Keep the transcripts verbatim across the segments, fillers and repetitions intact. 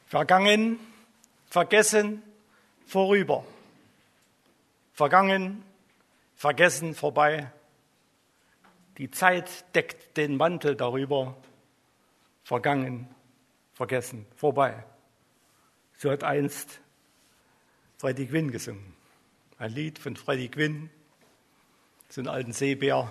Vergangen, vergessen, vorüber. Vergangen, vergessen, vorbei. Die Zeit deckt den Mantel darüber. Vergangen, vergessen, vorbei. So hat einst Freddie Quinn gesungen. Ein Lied von Freddie Quinn, so einen alten Seebär.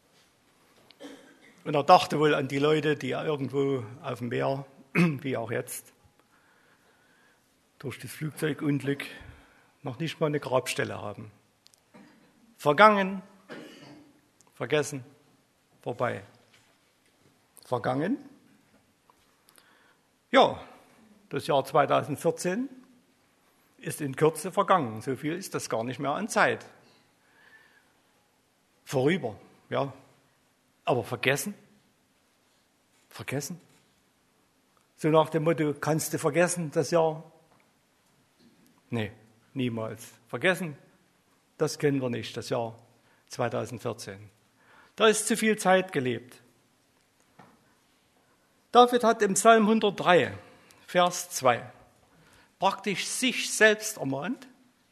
Und er dachte wohl an die Leute, die irgendwo auf dem Meer, wie auch jetzt, durch das Flugzeugunglück noch nicht mal eine Grabstelle haben. Vergangen, vergessen, vorbei. Vergangen? Ja, das Jahr zweitausendvierzehn ist in Kürze vergangen. So viel ist das gar nicht mehr an Zeit. Vorüber, ja. Aber vergessen? Vergessen? So nach dem Motto, kannst du vergessen das Jahr? Nee, niemals. Vergessen, das können wir nicht, das Jahr zweitausendvierzehn. Da ist zu viel Zeit gelebt. David hat im Psalm hundertdrei, Vers zwei, praktisch sich selbst ermahnt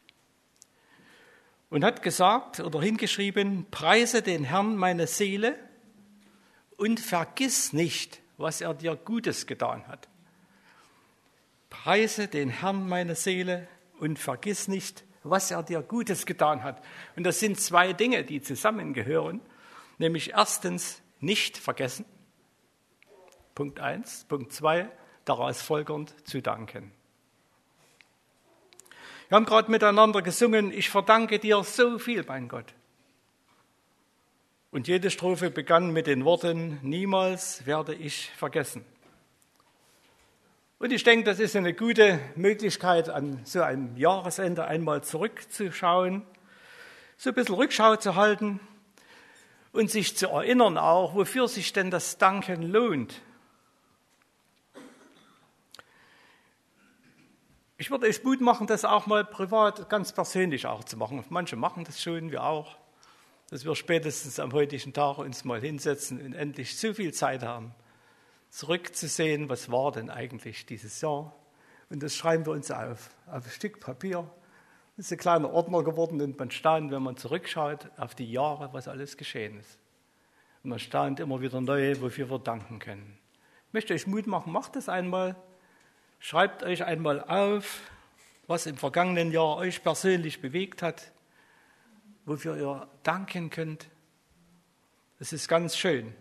und hat gesagt oder hingeschrieben, preise den Herrn meine Seele und vergiss nicht, was er dir Gutes getan hat. Preise den Herrn meine Seele und vergiss nicht, was er dir Gutes getan hat. Und das sind zwei Dinge, die zusammengehören, nämlich erstens nicht vergessen, Punkt eins, Punkt zwei, daraus folgernd zu danken. Wir haben gerade miteinander gesungen, ich verdanke dir so viel, mein Gott. Und jede Strophe begann mit den Worten, niemals werde ich vergessen. Und ich denke, das ist eine gute Möglichkeit, an so einem Jahresende einmal zurückzuschauen, so ein bisschen Rückschau zu halten und sich zu erinnern auch, wofür sich denn das Danken lohnt. Ich würde euch Mut machen, das auch mal privat, ganz persönlich auch zu machen. Manche machen das schon, wir auch, dass wir spätestens am heutigen Tag uns mal hinsetzen und endlich so viel Zeit haben, zurückzusehen, was war denn eigentlich dieses Jahr. Und das schreiben wir uns auf, auf ein Stück Papier. Das ist ein kleiner Ordner geworden und man staunt, wenn man zurückschaut auf die Jahre, was alles geschehen ist. Und man staunt immer wieder neu, wofür wir danken können. Ich möchte euch Mut machen, macht das einmal. Schreibt euch einmal auf, was im vergangenen Jahr euch persönlich bewegt hat, wofür ihr danken könnt. Das ist ganz schön.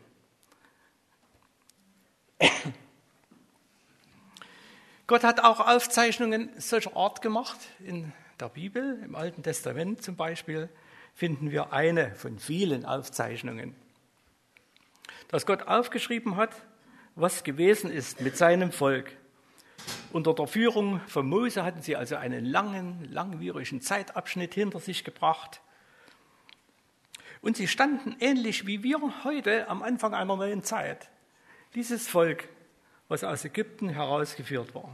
Gott hat auch Aufzeichnungen solcher Art gemacht. In der Bibel, im Alten Testament zum Beispiel, finden wir eine von vielen Aufzeichnungen, dass Gott aufgeschrieben hat, was gewesen ist mit seinem Volk. Unter der Führung von Mose hatten sie also einen langen, langwierigen Zeitabschnitt hinter sich gebracht. Und sie standen ähnlich wie wir heute am Anfang einer neuen Zeit. Dieses Volk, was aus Ägypten herausgeführt war.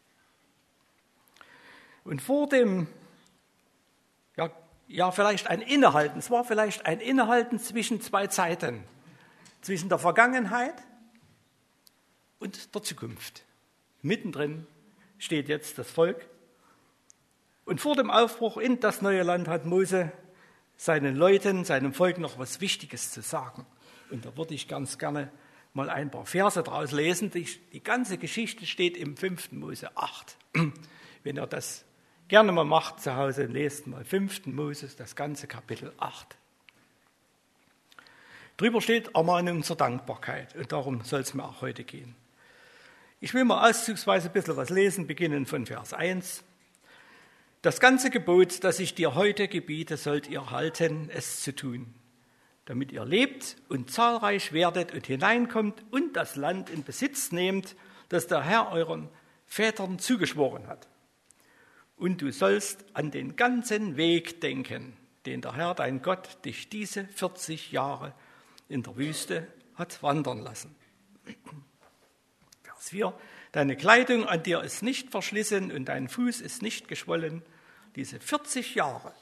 Und vor dem, ja, ja vielleicht ein Innehalten, es war vielleicht ein Innehalten zwischen zwei Zeiten, zwischen der Vergangenheit und der Zukunft. Mittendrin steht jetzt das Volk. Und vor dem Aufbruch in das neue Land hat Mose seinen Leuten, seinem Volk noch was Wichtiges zu sagen. Und da würde ich ganz gerne mal ein paar Verse draus lesen. Die, die ganze Geschichte steht im fünften Mose acht. Wenn ihr das gerne mal macht zu Hause, lest mal fünften Mose, das ganze Kapitel acht. Drüber steht Ermahnung zur Dankbarkeit. Und darum soll es mir auch heute gehen. Ich will mal auszugsweise ein bisschen was lesen, beginnen von Vers eins. Das ganze Gebot, das ich dir heute gebiete, sollt ihr halten, es zu tun, damit ihr lebt und zahlreich werdet und hineinkommt und das Land in Besitz nehmt, das der Herr euren Vätern zugeschworen hat. Und du sollst an den ganzen Weg denken, den der Herr, dein Gott, dich diese vierzig Jahre in der Wüste hat wandern lassen. Vers vier. Deine Kleidung an dir ist nicht verschlissen und dein Fuß ist nicht geschwollen. Diese vierzig Jahre.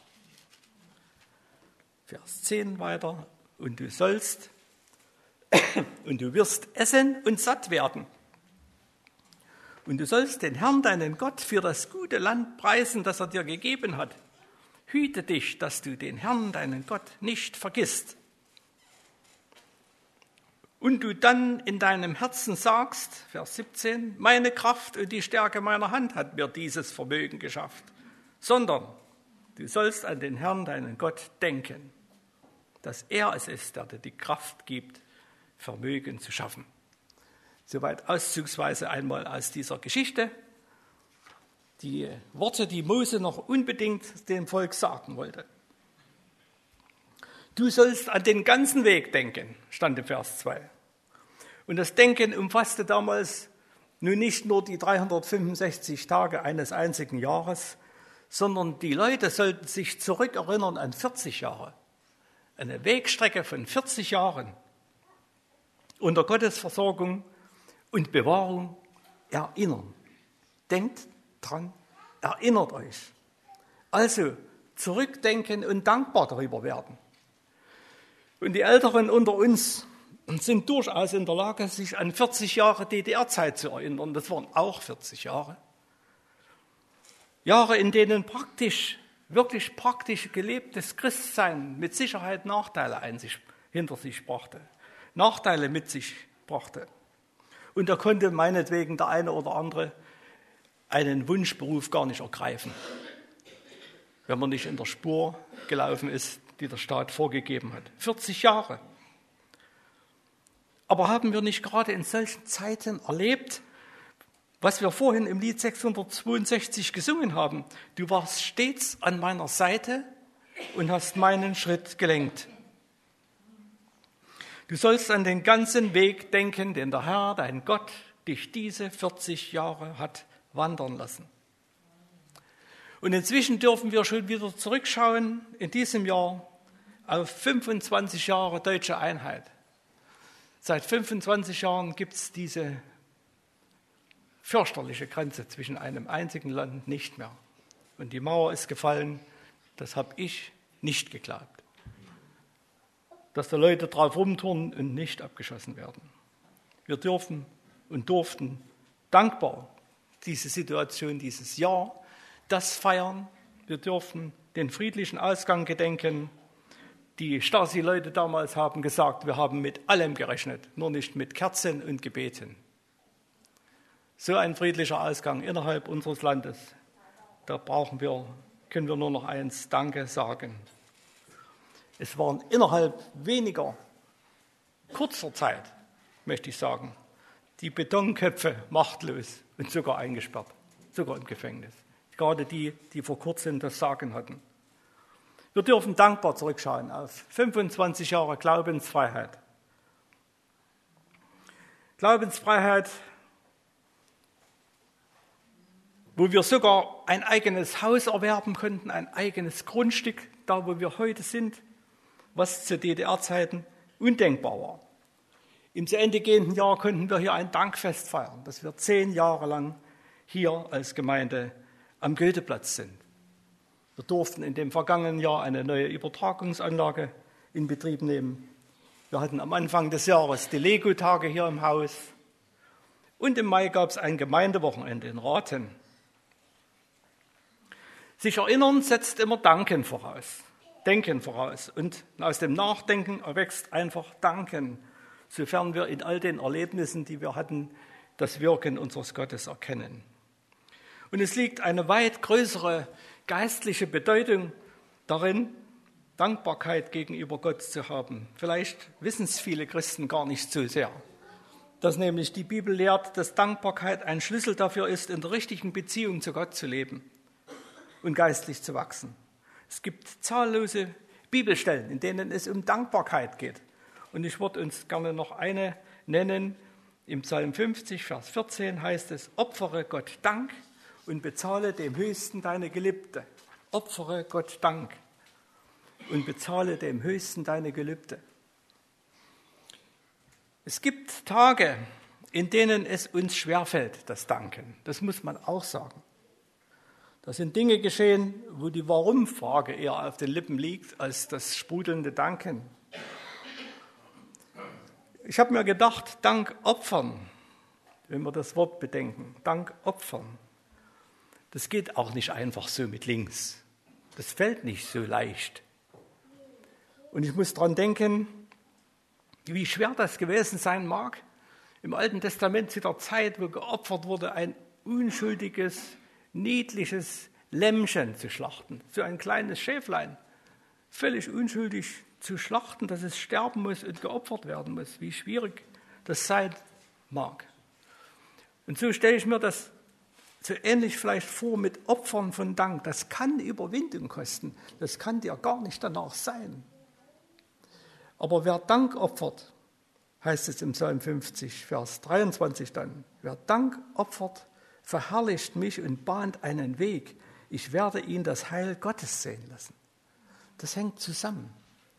Vers zehn weiter. Und du sollst und du wirst essen und satt werden. Und du sollst den Herrn, deinen Gott, für das gute Land preisen, das er dir gegeben hat. Hüte dich, dass du den Herrn, deinen Gott, nicht vergisst. Und du dann in deinem Herzen sagst, Vers siebzehn, meine Kraft und die Stärke meiner Hand hat mir dieses Vermögen geschafft, sondern du sollst an den Herrn, deinen Gott, denken, dass er es ist, der dir die Kraft gibt, Vermögen zu schaffen. Soweit auszugsweise einmal aus dieser Geschichte. Die Worte, die Mose noch unbedingt dem Volk sagen wollte. Du sollst an den ganzen Weg denken, stand im Vers zwei. Und das Denken umfasste damals nun nicht nur die dreihundertfünfundsechzig Tage eines einzigen Jahres, sondern die Leute sollten sich zurückerinnern an vierzig Jahre. Eine Wegstrecke von vierzig Jahren unter Gottes Versorgung und Bewahrung erinnern. Denkt dran, erinnert euch. Also zurückdenken und dankbar darüber werden. Und die Älteren unter uns sind durchaus in der Lage, sich an vierzig Jahre D D R-Zeit zu erinnern. Das waren auch vierzig Jahre. Jahre, in denen praktisch, wirklich praktisch gelebtes Christsein mit Sicherheit Nachteile ein sich, hinter sich brachte. Nachteile mit sich brachte. Und da konnte meinetwegen der eine oder andere einen Wunschberuf gar nicht ergreifen, wenn man nicht in der Spur gelaufen ist, die der Staat vorgegeben hat. vierzig Jahre. Aber haben wir nicht gerade in solchen Zeiten erlebt, was wir vorhin im Lied sechshundertzweiundsechzig gesungen haben? Du warst stets an meiner Seite und hast meinen Schritt gelenkt. Du sollst an den ganzen Weg denken, den der Herr, dein Gott, dich diese vierzig Jahre hat wandern lassen. Und inzwischen dürfen wir schon wieder zurückschauen in diesem Jahr auf fünfundzwanzig Jahre deutsche Einheit. Seit fünfundzwanzig Jahren gibt es diese fürchterliche Grenze zwischen einem einzigen Land nicht mehr. Und die Mauer ist gefallen, das habe ich nicht geglaubt. Dass da Leute drauf rumturnen und nicht abgeschossen werden. Wir dürfen und durften dankbar diese Situation, dieses Jahr, das feiern. Wir dürfen den friedlichen Ausgang gedenken. Die Stasi-Leute damals haben gesagt, wir haben mit allem gerechnet, nur nicht mit Kerzen und Gebeten. So ein friedlicher Ausgang innerhalb unseres Landes, da brauchen wir, können wir nur noch eins, Danke sagen. Es waren innerhalb weniger kurzer Zeit, möchte ich sagen, die Betonköpfe machtlos und sogar eingesperrt, sogar im Gefängnis. Gerade die, die vor kurzem das Sagen hatten. Wir dürfen dankbar zurückschauen auf fünfundzwanzig Jahre Glaubensfreiheit. Glaubensfreiheit, wo wir sogar ein eigenes Haus erwerben konnten, ein eigenes Grundstück, da wo wir heute sind, was zu D D R-Zeiten undenkbar war. Im zu Ende gehenden Jahr konnten wir hier ein Dankfest feiern, dass wir zehn Jahre lang hier als Gemeinde am Goetheplatz sind. Wir durften in dem vergangenen Jahr eine neue Übertragungsanlage in Betrieb nehmen. Wir hatten am Anfang des Jahres die Lego-Tage hier im Haus. Und im Mai gab es ein Gemeindewochenende in Rathen. Sich erinnern setzt immer Danken voraus, Denken voraus. Und aus dem Nachdenken erwächst einfach Danken, sofern wir in all den Erlebnissen, die wir hatten, das Wirken unseres Gottes erkennen. Und es liegt eine weit größere geistliche Bedeutung darin, Dankbarkeit gegenüber Gott zu haben. Vielleicht wissen es viele Christen gar nicht so sehr, dass nämlich die Bibel lehrt, dass Dankbarkeit ein Schlüssel dafür ist, in der richtigen Beziehung zu Gott zu leben und geistlich zu wachsen. Es gibt zahllose Bibelstellen, in denen es um Dankbarkeit geht. Und ich würde uns gerne noch eine nennen. Im Psalm fünfzig, Vers vierzehn heißt es, opfere Gott Dank und bezahle dem Höchsten deine Gelübde. Opfere Gott Dank und bezahle dem Höchsten deine Gelübde. Es gibt Tage, in denen es uns schwerfällt, das Danken. Das muss man auch sagen. Da sind Dinge geschehen, wo die Warum-Frage eher auf den Lippen liegt, als das sprudelnde Danken. Ich habe mir gedacht, Dank opfern wenn wir das Wort bedenken. Dank opfern. Das geht auch nicht einfach so mit links. Das fällt nicht so leicht. Und ich muss daran denken, wie schwer das gewesen sein mag, im Alten Testament zu der Zeit, wo geopfert wurde, ein unschuldiges, niedliches Lämmchen zu schlachten. So ein kleines Schäflein, völlig unschuldig zu schlachten, dass es sterben muss und geopfert werden muss. Wie schwierig das sein mag. Und so stelle ich mir das so ähnlich vielleicht vor mit Opfern von Dank. Das kann Überwindung kosten. Das kann dir gar nicht danach sein. Aber wer Dank opfert, heißt es im Psalm fünfzig, Vers dreiundzwanzig dann, wer Dank opfert, verherrlicht mich und bahnt einen Weg. Ich werde ihn das Heil Gottes sehen lassen. Das hängt zusammen.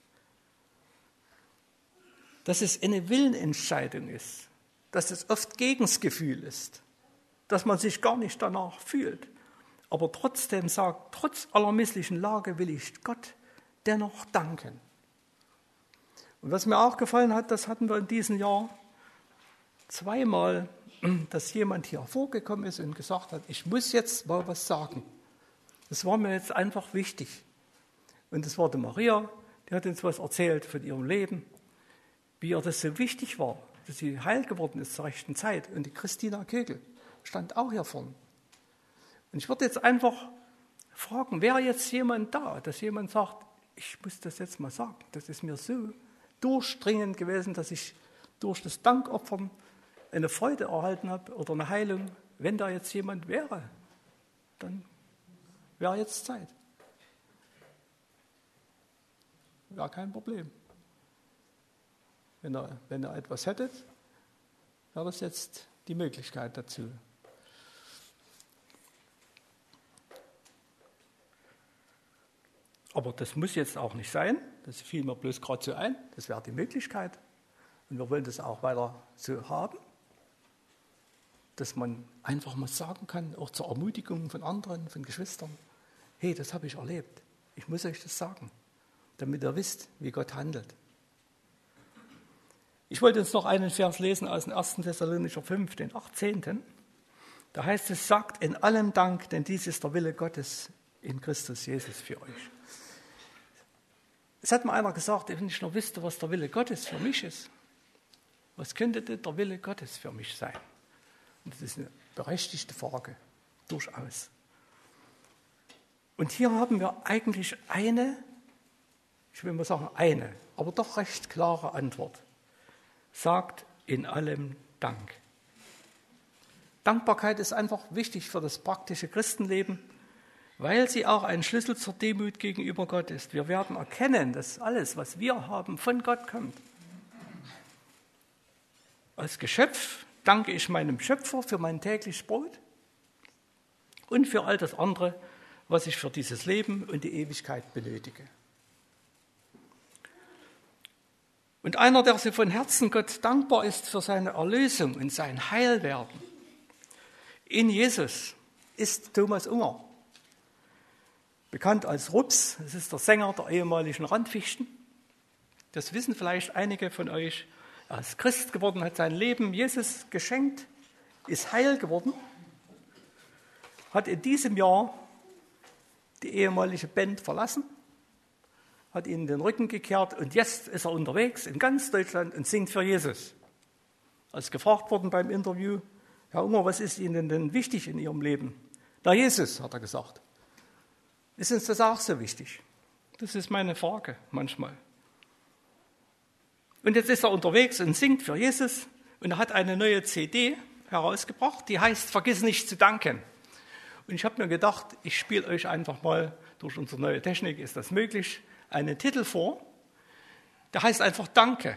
Dass es eine Willenentscheidung ist, dass es oft gegen das Gefühl ist, dass man sich gar nicht danach fühlt, aber trotzdem sagt, trotz aller misslichen Lage will ich Gott dennoch danken. Und was mir auch gefallen hat, das hatten wir in diesem Jahr zweimal, dass jemand hier vorgekommen ist und gesagt hat, ich muss jetzt mal was sagen. Das war mir jetzt einfach wichtig. Und das war die Maria, die hat uns was erzählt von ihrem Leben, wie ihr das so wichtig war, dass sie heil geworden ist zur rechten Zeit. Und die Christina Kögel stand auch hier vorne. Und ich würde jetzt einfach fragen, wäre jetzt jemand da, dass jemand sagt, ich muss das jetzt mal sagen, das ist mir so durchdringend gewesen, dass ich durch das Dankopfern eine Freude erhalten habe oder eine Heilung. Wenn da jetzt jemand wäre, dann wäre jetzt Zeit. Wäre kein Problem. Wenn ihr, wenn ihr etwas hättet, wäre das jetzt die Möglichkeit dazu. Aber das muss jetzt auch nicht sein. Das fiel mir bloß gerade so ein. Das wäre die Möglichkeit. Und wir wollen das auch weiter so haben, dass man einfach mal sagen kann, auch zur Ermutigung von anderen, von Geschwistern, hey, das habe ich erlebt. Ich muss euch das sagen, damit ihr wisst, wie Gott handelt. Ich wollte uns noch einen Vers lesen aus dem ersten Thessalonicher fünf, den achtzehnten Da heißt es, sagt in allem Dank, denn dies ist der Wille Gottes in Christus Jesus für euch. Es hat mir einer gesagt, wenn ich noch wüsste, was der Wille Gottes für mich ist, was könnte denn der Wille Gottes für mich sein? Und das ist eine berechtigte Frage, durchaus. Und hier haben wir eigentlich eine, ich will mal sagen eine, aber doch recht klare Antwort. Sagt in allem Dank. Dankbarkeit ist einfach wichtig für das praktische Christenleben, weil sie auch ein Schlüssel zur Demut gegenüber Gott ist. Wir werden erkennen, dass alles, was wir haben, von Gott kommt. Als Geschöpf danke ich meinem Schöpfer für mein tägliches Brot und für all das andere, was ich für dieses Leben und die Ewigkeit benötige. Und einer, der so von Herzen Gott dankbar ist für seine Erlösung und sein Heilwerden in Jesus, ist Thomas Unger. Bekannt als Rups, das ist der Sänger der ehemaligen Randfichten. Das wissen vielleicht einige von euch. Er ist Christ geworden, hat sein Leben Jesus geschenkt, ist heil geworden, hat in diesem Jahr die ehemalige Band verlassen, hat ihnen den Rücken gekehrt und jetzt ist er unterwegs in ganz Deutschland und singt für Jesus. Als gefragt worden beim Interview, Herr Unger, was ist Ihnen denn wichtig in Ihrem Leben? Na, Jesus, hat er gesagt. Ist uns das auch so wichtig? Das ist meine Frage manchmal. Und jetzt ist er unterwegs und singt für Jesus und er hat eine neue C D herausgebracht, die heißt Vergiss nicht zu danken. Und ich habe mir gedacht, ich spiele euch einfach mal, durch unsere neue Technik ist das möglich, einen Titel vor, der heißt einfach Danke.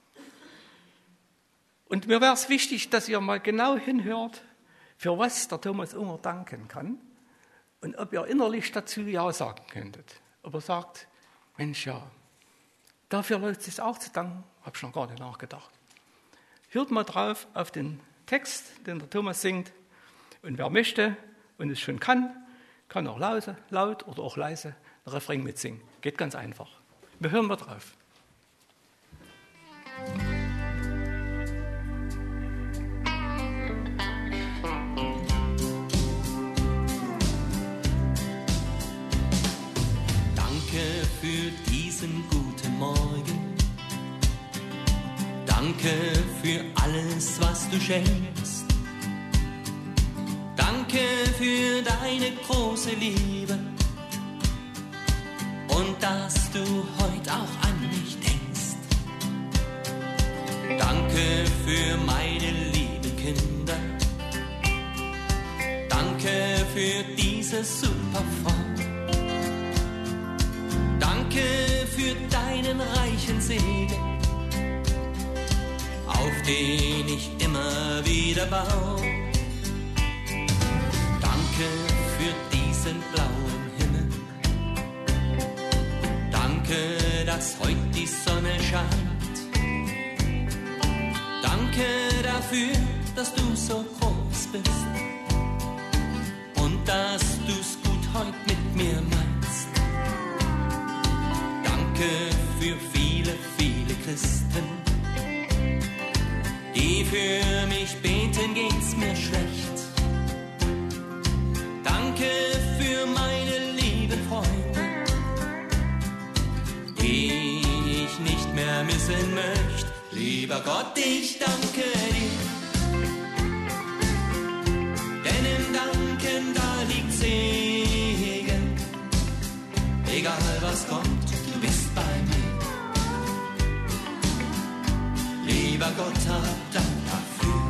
Und mir wäre es wichtig, dass ihr mal genau hinhört, für was der Thomas Unger danken kann und ob ihr innerlich dazu Ja sagen könntet. Ob er sagt, Mensch, ja, dafür läuft es sich auch zu danken, habe ich noch gar nicht nachgedacht. Hört mal drauf auf den Text, den der Thomas singt. Und wer möchte und es schon kann, kann auch laut, laut oder auch leise den Refrain mitsingen. Geht ganz einfach. Wir hören mal drauf. du schenkst. Danke für deine große Liebe und dass du heute auch an mich denkst. Danke für meine lieben Kinder. Danke für diese super Frau. Danke für deinen reichen Segen, auf den ich immer wieder baue. Danke für diesen blauen Himmel. Danke, dass heute die Sonne scheint. Danke dafür, dass du so groß bist und dass du's gut heute mit mir meinst. Danke für viele, viele Christen, die für mich beten, geht's mir schlecht. Danke für meine lieben Freunde, die ich nicht mehr missen möchte. Lieber Gott, ich danke dir, denn im Danken da liegt Segen. Egal was kommt, du bist bei mir. Lieber Gott, hab Dank dafür.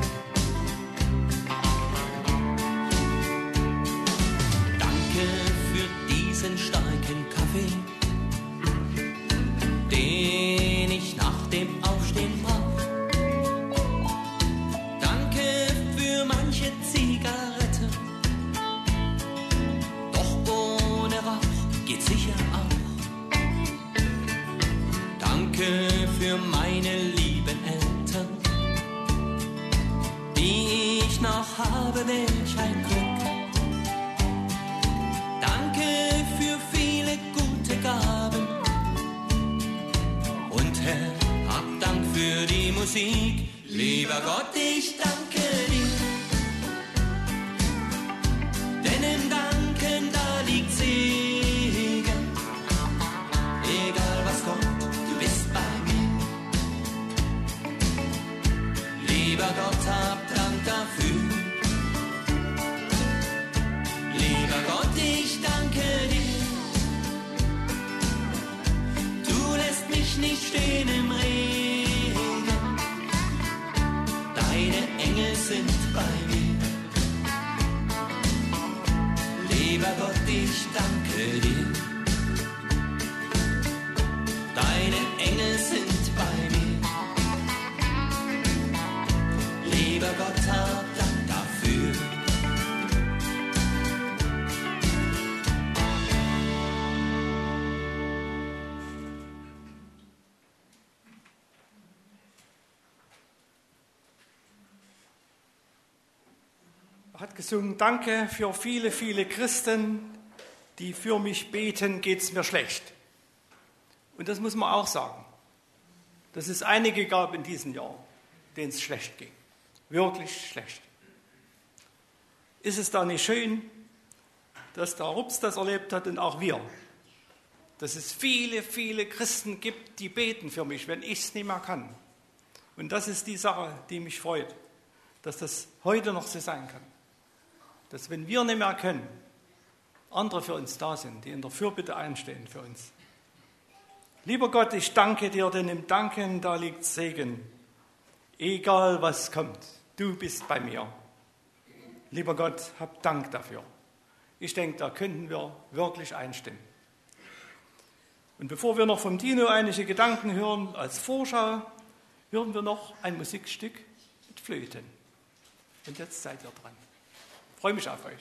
Danke für diesen starken Kaffee, den ich nach dem Aufstehen brauch. Danke für manche Zigarette, doch ohne Rauch geht sicher auch. Danke für meine lieben Eltern, die ich noch habe, welch ein Glück. Danke für viele gute Gaben und Herr, hab Dank für die Musik. Lieber Gott, ich danke dir, denn im Danken da liegt Segen. Egal was kommt, du bist bei mir. Lieber Gott, hab Dank dafür. Lieber Gott, ich danke dir. Du lässt mich nicht stehen im Regen. Deine Engel sind bei mir. Lieber Gott, ich danke dir. Deine Engel sind bei mir. Lieber Gott, hab Dank dafür. Er hat gesungen, danke für viele, viele Christen, die für mich beten, geht's mir schlecht. Und das muss man auch sagen, dass es einige gab in diesem Jahr, denen es schlecht ging. Wirklich schlecht. Ist es da nicht schön, dass der Rups das erlebt hat und auch wir? Dass es viele, viele Christen gibt, die beten für mich, wenn ich es nicht mehr kann. Und das ist die Sache, die mich freut, dass das heute noch so sein kann. Dass wenn wir nicht mehr können, andere für uns da sind, die in der Fürbitte einstehen für uns. Lieber Gott, ich danke dir, denn im Danken da liegt Segen. Egal was kommt, du bist bei mir. Lieber Gott, hab Dank dafür. Ich denke, da könnten wir wirklich einstimmen. Und bevor wir noch vom Dino einige Gedanken hören, als Vorschau, hören wir noch ein Musikstück mit Flöten. Und jetzt seid ihr dran. Ich freue mich auf euch.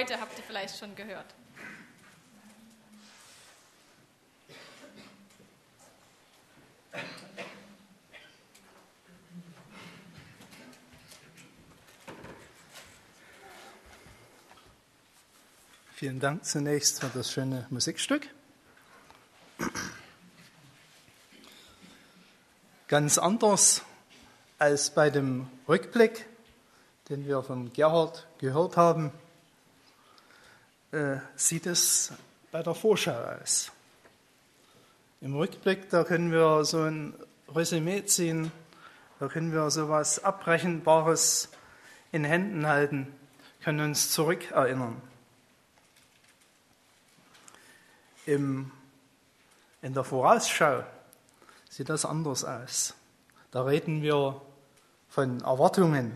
heute, habt ihr vielleicht schon gehört. Vielen Dank zunächst für das schöne Musikstück. Ganz anders als bei dem Rückblick, den wir von Gerhard gehört haben, äh, sieht es bei der Vorschau aus. Im Rückblick, da können wir so ein Resümee ziehen, da können wir so etwas Abbrechenbares in Händen halten, können uns zurückerinnern. Im, in der Vorausschau sieht das anders aus. Da reden wir von Erwartungen,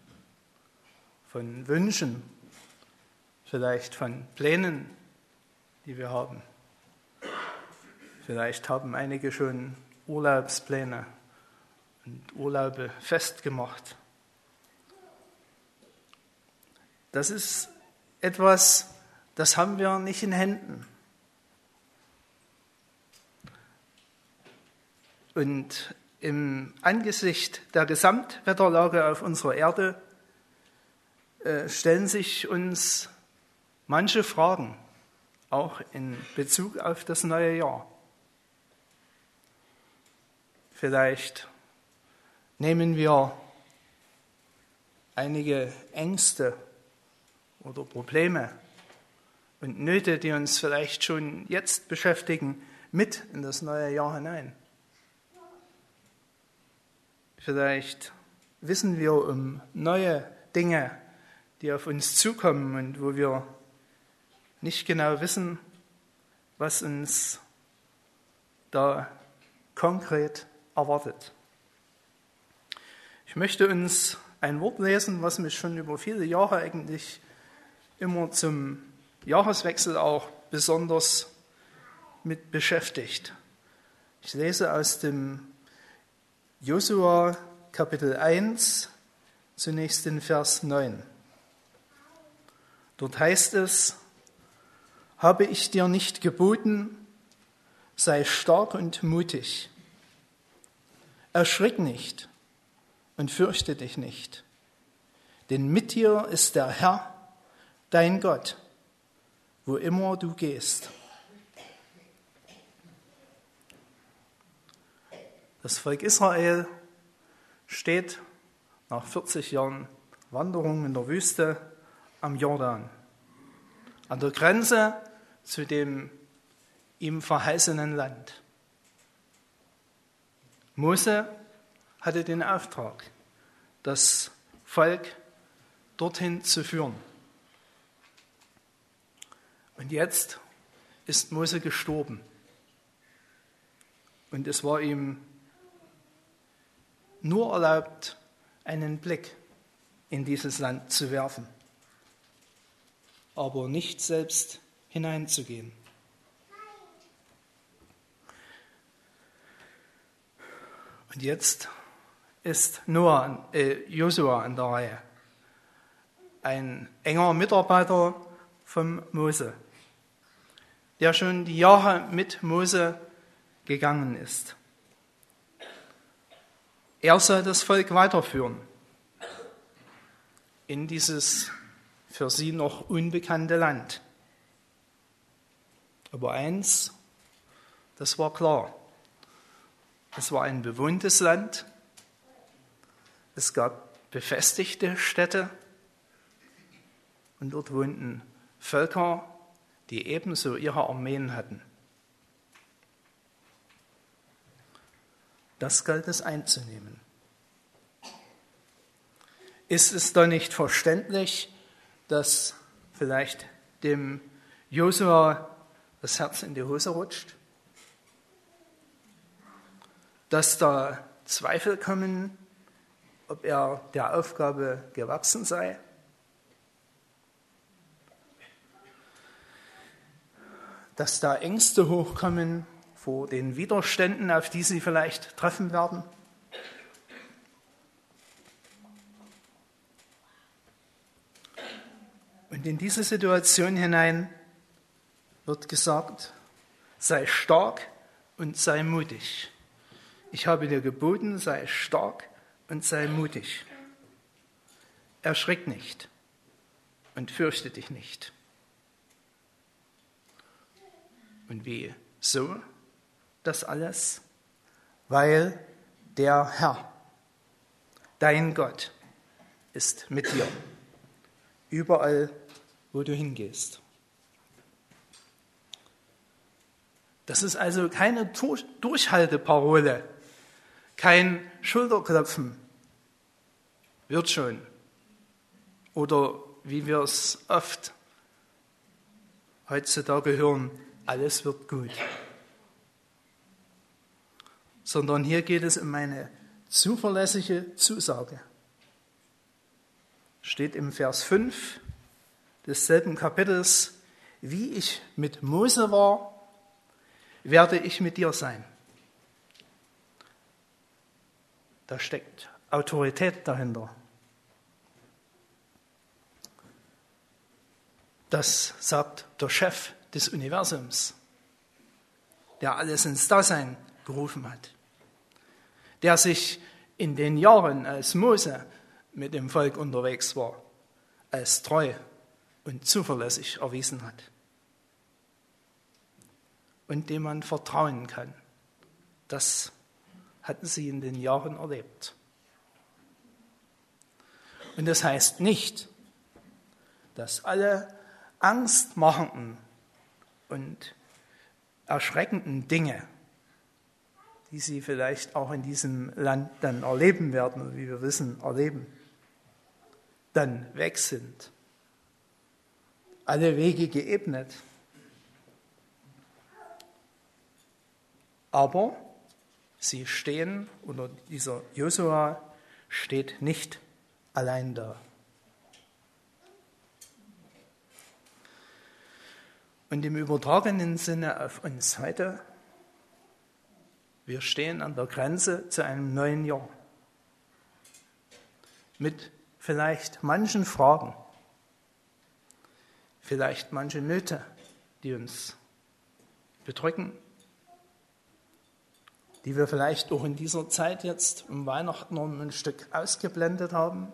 von Wünschen, vielleicht von Plänen, die wir haben. Vielleicht haben einige schon Urlaubspläne und Urlaube festgemacht. Das ist etwas, das haben wir nicht in Händen. Und im Angesicht der Gesamtwetterlage auf unserer Erde äh, stellen sich uns manche Fragen, auch in Bezug auf das neue Jahr. Vielleicht nehmen wir einige Ängste oder Probleme und Nöte, die uns vielleicht schon jetzt beschäftigen, mit in das neue Jahr hinein. Vielleicht wissen wir um neue Dinge, die auf uns zukommen und wo wir nicht genau wissen, was uns da konkret erwartet. Ich möchte uns ein Wort lesen, was mich schon über viele Jahre eigentlich immer zum Jahreswechsel auch besonders mit beschäftigt. Ich lese aus dem Josua Kapitel eins, zunächst in Vers neun. Dort heißt es: Habe ich dir nicht geboten, sei stark und mutig. Erschrick nicht und fürchte dich nicht, denn mit dir ist der Herr, dein Gott, wo immer du gehst. Das Volk Israel steht nach vierzig Jahren Wanderung in der Wüste am Jordan, an der Grenze zu dem ihm verheißenen Land. Mose hatte den Auftrag, das Volk dorthin zu führen. Und jetzt ist Mose gestorben. Und es war ihm nur erlaubt, einen Blick in dieses Land zu werfen, aber nicht selbst hineinzugehen. Und jetzt ist Noah, äh, Josua an der Reihe, ein enger Mitarbeiter von Mose, der schon die Jahre mit Mose gegangen ist. Er soll das Volk weiterführen in dieses für sie noch unbekannte Land. Aber eins, das war klar. Es war ein bewohntes Land. Es gab befestigte Städte. Und dort wohnten Völker, die ebenso ihre Armeen hatten. Das galt es einzunehmen. Ist es da nicht verständlich, dass vielleicht dem Josua das Herz in die Hose rutscht? Dass da Zweifel kommen, ob er der Aufgabe gewachsen sei? Dass da Ängste hochkommen vor den Widerständen, auf die sie vielleicht treffen werden? Und in diese Situation hinein wird gesagt, sei stark und sei mutig. Ich habe dir geboten, sei stark und sei mutig. Erschrick nicht und fürchte dich nicht. Und wie so das alles? Weil der Herr, dein Gott, ist mit dir, überall, wo du hingehst. Das ist also keine Durchhalteparole, kein Schulterklopfen, wird schon. Oder wie wir es oft heutzutage hören, alles wird gut. Sondern hier geht es um eine zuverlässige Zusage. Steht im Vers fünf desselben Kapitels, wie ich mit Mose war, werde ich mit dir sein. Da steckt Autorität dahinter. Das sagt der Chef des Universums, der alles ins Dasein gerufen hat, der sich in den Jahren, als Mose mit dem Volk unterwegs war, als treu und zuverlässig erwiesen hat und dem man vertrauen kann. Das hatten sie in den Jahren erlebt. Und das heißt nicht, dass alle angstmachenden und erschreckenden Dinge, die sie vielleicht auch in diesem Land dann erleben werden, oder wie wir wissen, erleben, dann weg sind. Alle Wege geebnet. Aber sie stehen, oder dieser Josua steht nicht allein da. Und im übertragenen Sinne auf uns heute, wir stehen an der Grenze zu einem neuen Jahr. Mit vielleicht manchen Fragen, vielleicht manche Nöte, die uns bedrücken, die wir vielleicht auch in dieser Zeit jetzt um Weihnachten noch ein Stück ausgeblendet haben.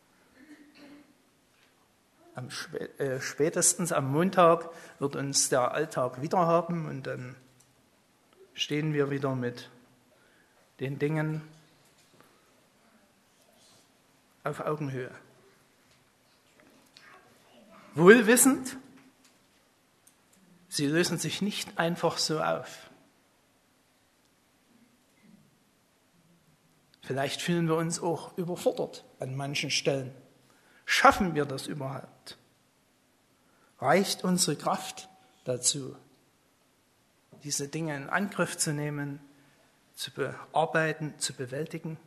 Am Spä- äh, spätestens am Montag wird uns der Alltag wieder haben und dann stehen wir wieder mit den Dingen auf Augenhöhe. Wohlwissend, sie lösen sich nicht einfach so auf. Vielleicht fühlen wir uns auch überfordert an manchen Stellen. Schaffen wir das überhaupt? Reicht unsere Kraft dazu, diese Dinge in Angriff zu nehmen, zu bearbeiten, zu bewältigen?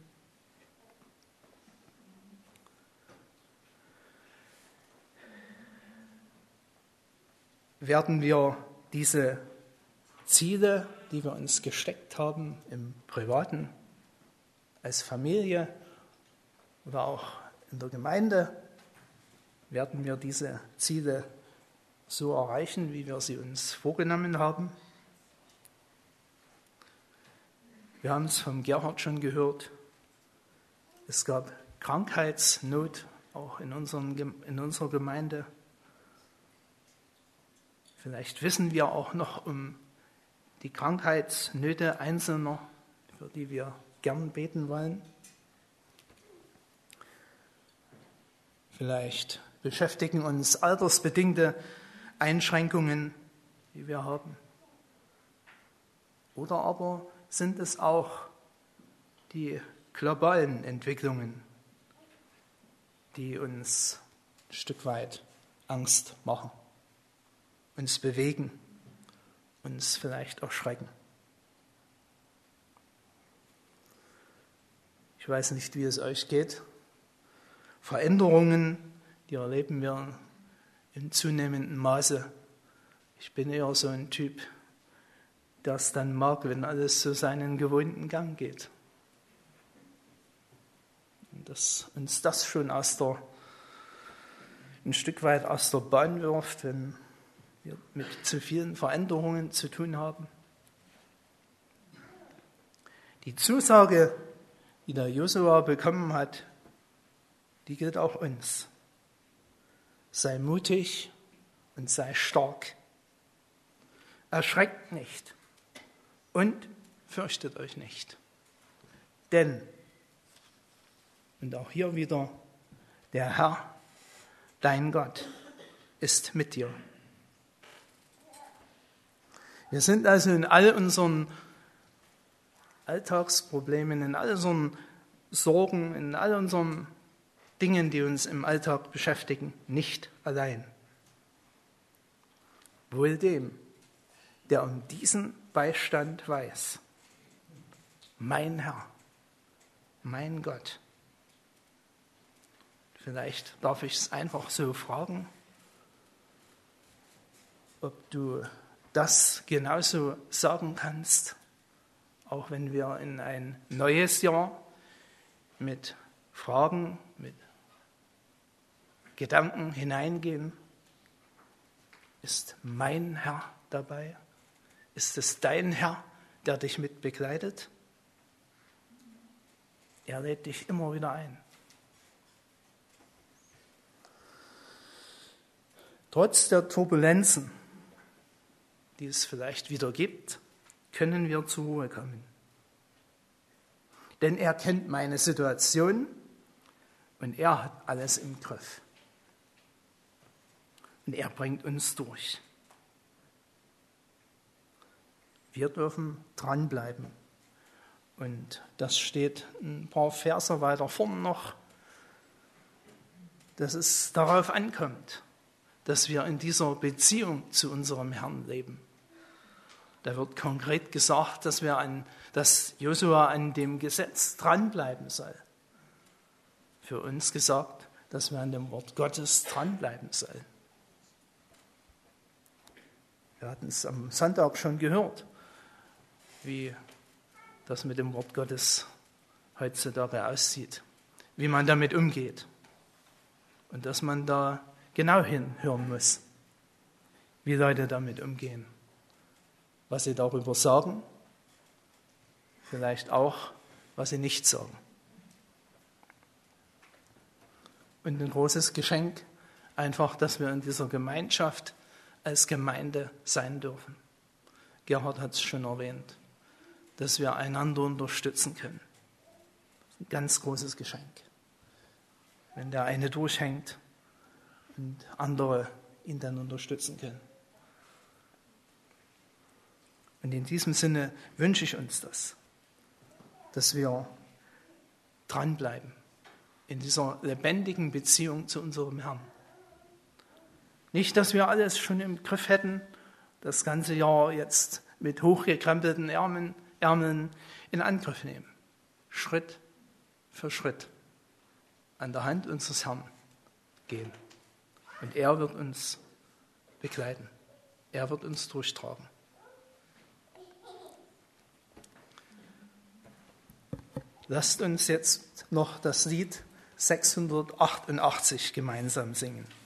Werden wir diese Ziele, die wir uns gesteckt haben, im Privaten, als Familie oder auch in der Gemeinde, werden wir diese Ziele so erreichen, wie wir sie uns vorgenommen haben? Wir haben es vom Gerhard schon gehört. Es gab Krankheitsnot auch in, unseren, in unserer Gemeinde. Vielleicht wissen wir auch noch um die Krankheitsnöte Einzelner, für die wir gern beten wollen. Vielleicht beschäftigen uns altersbedingte Einschränkungen, die wir haben. Oder aber sind es auch die globalen Entwicklungen, die uns ein Stück weit Angst machen, uns bewegen, uns vielleicht erschrecken. Ich weiß nicht, wie es euch geht. Veränderungen, die erleben wir in zunehmendem Maße. Ich bin eher so ein Typ, der es dann mag, wenn alles so seinen gewohnten Gang geht. Und dass uns das schon aus der ein Stück weit aus der Bahn wirft, wenn wir mit zu vielen Veränderungen zu tun haben. Die Zusage, die der Josua bekommen hat, die gilt auch uns. Sei mutig und sei stark. Erschreckt nicht und fürchtet euch nicht. Denn, und auch hier wieder, der Herr, dein Gott, ist mit dir. Wir sind also in all unseren Alltagsproblemen, in all unseren Sorgen, in all unseren Dingen, die uns im Alltag beschäftigen, nicht allein. Wohl dem, der um diesen Beistand weiß. Mein Herr, mein Gott. Vielleicht darf ich es einfach so fragen, ob du das genauso sagen kannst, auch wenn wir in ein neues Jahr mit Fragen, mit Gedanken hineingehen. Ist mein Herr dabei? Ist es dein Herr, der dich mit begleitet? Er lädt dich immer wieder ein. Trotz der Turbulenzen, die es vielleicht wieder gibt, können wir zur Ruhe kommen. Denn er kennt meine Situation und er hat alles im Griff. Und er bringt uns durch. Wir dürfen dranbleiben. Und das steht ein paar Verse weiter vorne noch, dass es darauf ankommt, dass wir in dieser Beziehung zu unserem Herrn leben. Da wird konkret gesagt, dass, wir an, dass Josua an dem Gesetz dranbleiben soll. Für uns gesagt, dass wir an dem Wort Gottes dranbleiben sollen. Wir hatten es am Sonntag schon gehört, wie das mit dem Wort Gottes heutzutage aussieht, wie man damit umgeht und dass man da genau hinhören muss, wie Leute damit umgehen, was sie darüber sagen, vielleicht auch, was sie nicht sagen. Und ein großes Geschenk, einfach, dass wir in dieser Gemeinschaft als Gemeinde sein dürfen. Gerhard hat es schon erwähnt, dass wir einander unterstützen können. Ein ganz großes Geschenk. Wenn der eine durchhängt und andere ihn dann unterstützen können. Und in diesem Sinne wünsche ich uns das, dass wir dranbleiben in dieser lebendigen Beziehung zu unserem Herrn. Nicht, dass wir alles schon im Griff hätten, das ganze Jahr jetzt mit hochgekrempelten Ärmeln, Ärmeln in Angriff nehmen. Schritt für Schritt an der Hand unseres Herrn gehen. Und er wird uns begleiten. Er wird uns durchtragen. Lasst uns jetzt noch das Lied sechshundertachtundachtzig gemeinsam singen.